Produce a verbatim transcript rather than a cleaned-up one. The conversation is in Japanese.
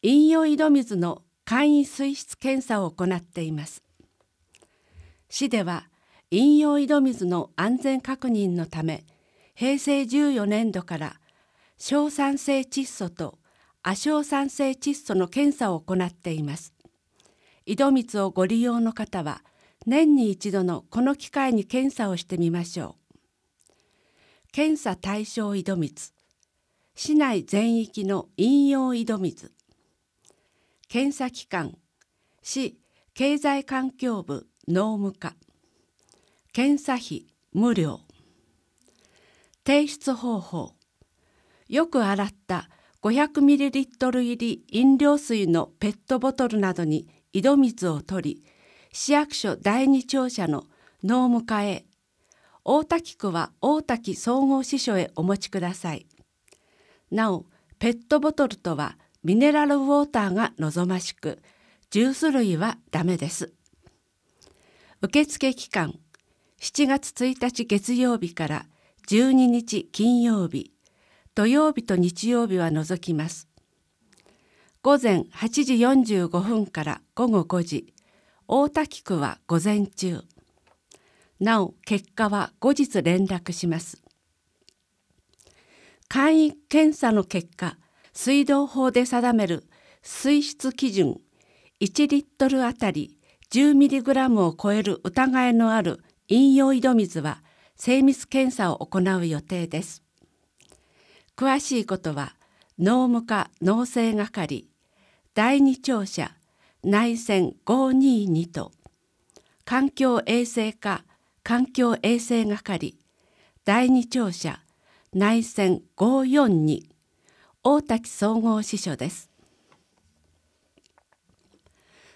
飲用井戸水の簡易水質検査を行っています。市では飲用井戸水の安全確認のため、へいせいじゅうよねんどから硝酸性窒素と亜硝酸性窒素の検査を行っています。井戸水をご利用の方は、年に一度のこの機会に検査をしてみましょう。検査対象井戸水、市内全域の飲用井戸水。検査機関、市経済環境部農務課。検査費無料。提出方法、よく洗ったごひゃくミリリットル入り飲料水のペットボトルなどに井戸水を取り、市役所第二庁舎の農務課へ、大滝区は大滝総合支所へお持ちください。なお、ペットボトルとはミネラルウォーターが望ましく、ジュース類はダメです。受付期間、しちがつついたち月曜日からじゅうににち金曜日、土曜日と日曜日は除きます。ごぜんはちじよんじゅうごふんからごごごじ、大滝区は午前中。なお、結果は後日連絡します。簡易検査の結果、水道法で定める水質基準いちリットルあたり じゅうミリグラム を超える疑いのある飲用井戸水は精密検査を行う予定です。詳しいことは農務課農政係第二庁舎内線ごーにーにと環境衛生課環境衛生係第二庁舎内線ごーよんに大滝総合支所です。